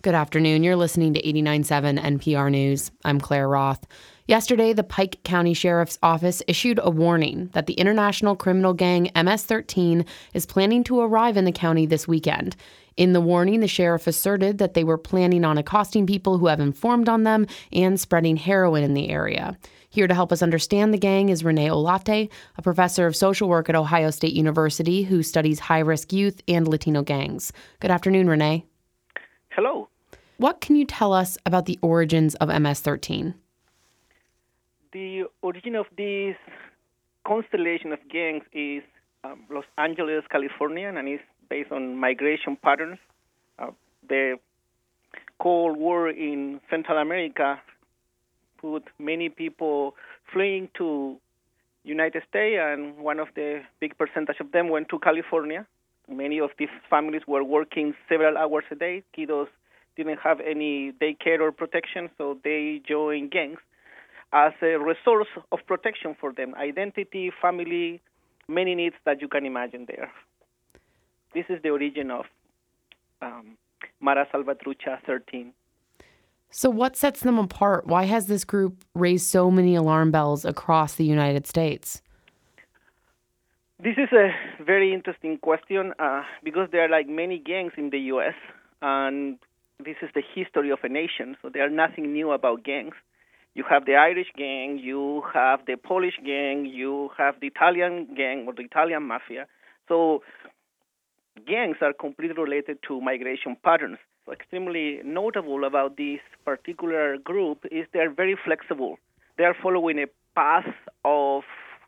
Good afternoon. You're listening to 89.7 NPR News. I'm Claire Roth. Yesterday, the Pike County Sheriff's Office issued a warning that the international criminal gang MS-13 is planning to arrive in the county this weekend. In the warning, the sheriff asserted that they were planning on accosting people who have informed on them and spreading heroin in the area. Here to help us understand the gang is Renee Olate, a professor of social work at Ohio State University who studies high-risk youth and Latino gangs. Good afternoon, Renee. Hello. What can you tell us about the origins of MS-13? The origin of this constellation of gangs is Los Angeles, California, and is based on migration patterns. The Cold War in Central America put many people fleeing to United States, and one of the big percentage of them went to California. Many of these families were working several hours a day. Kiddos didn't have any daycare or protection, so they joined gangs as a resource of protection for them. Identity, family, many needs that you can imagine there. This is the origin of Mara Salvatrucha 13. So what sets them apart? Why has this group raised so many alarm bells across the United States? This is a very interesting question because there are like many gangs in the U.S., and this is the history of a nation, so there are nothing new about gangs. You have the Irish gang, you have the Polish gang, you have the Italian gang or the Italian mafia. So gangs are completely related to migration patterns. What's extremely notable about this particular group is they're very flexible. They are following a path of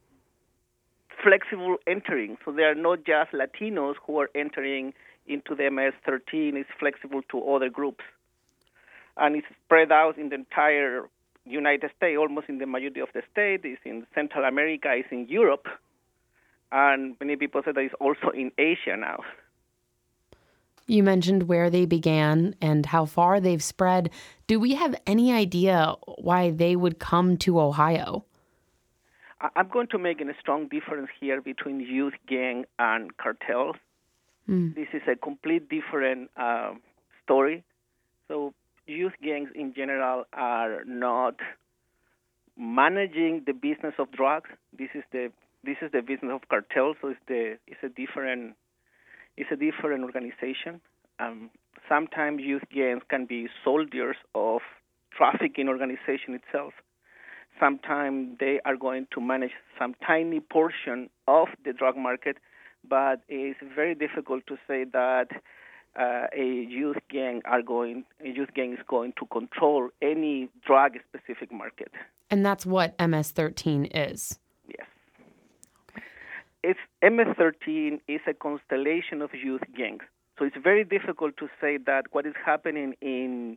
flexible entering. So they are not just Latinos who are entering into the MS-13. It's flexible to other groups. And it's spread out in the entire United States, almost in the majority of the states. It's in Central America, it's in Europe. And many people say that it's also in Asia now. You mentioned where they began and how far they've spread. Do we have any idea why they would come to Ohio? I'm going to make a strong difference here between youth gang and cartels. This is a complete different story. So youth gangs in general are not managing the business of drugs. This is the business of cartels. So it's a different organization. Sometimes youth gangs can be soldiers of trafficking organization itself. Sometimes they are going to manage some tiny portion of the drug market, but it's very difficult to say that a youth gang is going to control any drug-specific market. And that's what MS-13 is. Yes. It's MS-13 is a constellation of youth gangs. So it's very difficult to say that what is happening in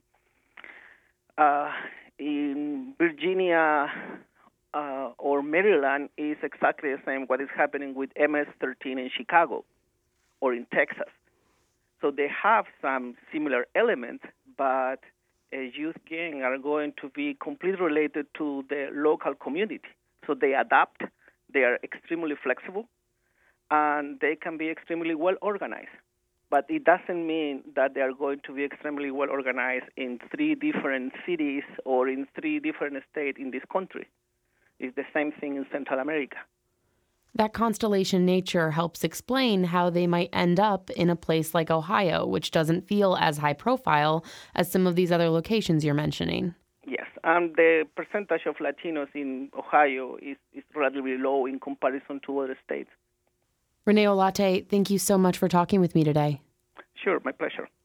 Virginia or Maryland is exactly the same what is happening with MS-13 in Chicago or in Texas. So they have some similar elements, but a youth gang are going to be completely related to the local community. So they adapt, they are extremely flexible, and they can be extremely well organized. But it doesn't mean that they are going to be extremely well organized in 3 different cities or in 3 different states in this country. It's the same thing in Central America. That constellation nature helps explain how they might end up in a place like Ohio, which doesn't feel as high profile as some of these other locations you're mentioning. Yes, and the percentage of Latinos in Ohio is relatively low in comparison to other states. Renee Olate, thank you so much for talking with me today. Sure, my pleasure.